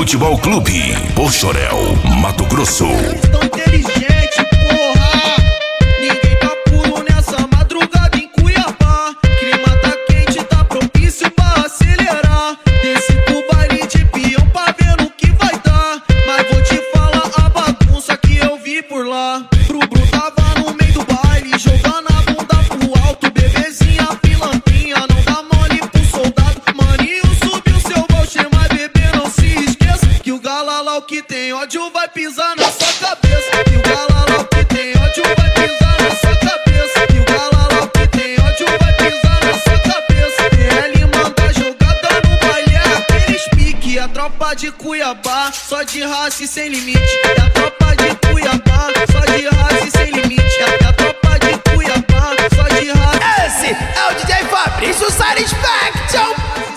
Futebol Clube, Poxoréu, Mato Grosso. Tão inteligente, porra. Ninguém tá puro nessa madrugada em Cuiabá. Clima tá quente, tá propício pra acelerar. Desce pro baile de peão pra ver no que vai dar. Mas vou te falar a bagunça que eu vi por lá. Bru tava no meio do baile, jogando a bunda pro alto. Bebezinha pilantrinha, não dá mole pro soldado. Maninho subiu seu voucher, mas bebê não se esqueça que o galalau que tem ódio vai pisar na sua cabeça. Que o galalau que tem ódio vai pisar na sua cabeça. Que o galalau que tem ódio vai pisar na sua cabeça. PL manda jogada no baile, é aqueles pique. A tropa de Cuiabá, só de raça e sem limite. É a tropa de Cuiabá, só de raça e sem limite. É a tropa de Cuiabá, só de raça. Esse é o DJ Fabrício Satisfaction.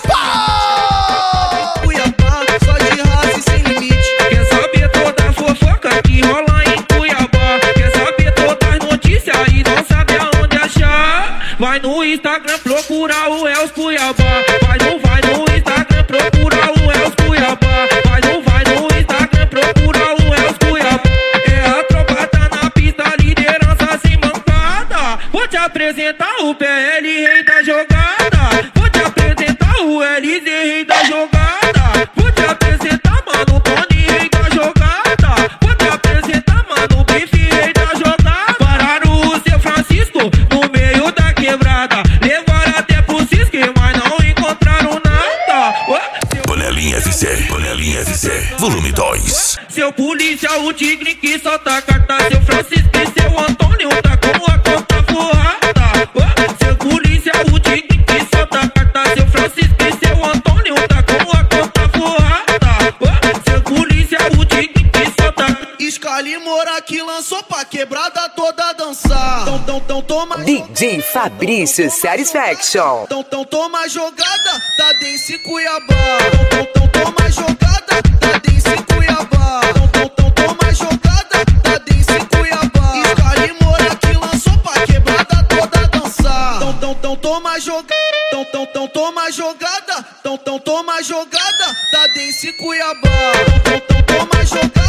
Cuiabá, só de raça e sem limite. Quer saber toda a fofoca que rola em Cuiabá? Quer saber todas as notícias e não sabe aonde achar? Vai no Instagram procurar o Els Cuiabá. Vai no Instagram procurar o Els Cuiabá. Vai no Instagram procurar o Els Cuiabá. É a tropa tá na pista, liderança sem mancada. Vou te apresentar o PL, rei da jogada. Vou te apresentar o LZ, rei da jogada. Vou te apresentar, mano, Tony, rei da jogada. Vou te apresentar, mano, Bife, rei da jogada. Pararam o seu Francisco no meio da quebrada. Levaram até pro Cisque, mas não encontraram nada. Panelinha FC, volume 2. Seu polícia, o tigre que solta carta. Seu Francisco e seu Antônio tá com a conta forrada. Seu polícia, o tigre que solta carta. Seu Francisco e seu Antônio tá com a conta forrada. Seu polícia, o tigre que solta. Scali Moura que lançou pra quebrada toda dançar. Então toma DJ Fabrício Satisfaction. Então toma jogada da Dance Cuiabá. Então toma jogada da Dance Cuiabá. Então toma jogada da Dance Cuiabá. Scali Moura que lançou pra quebrada toda dançar. Então toma jogada. Então toma jogada. Então toma jogada da Dance Cuiabá. Então toma jogada.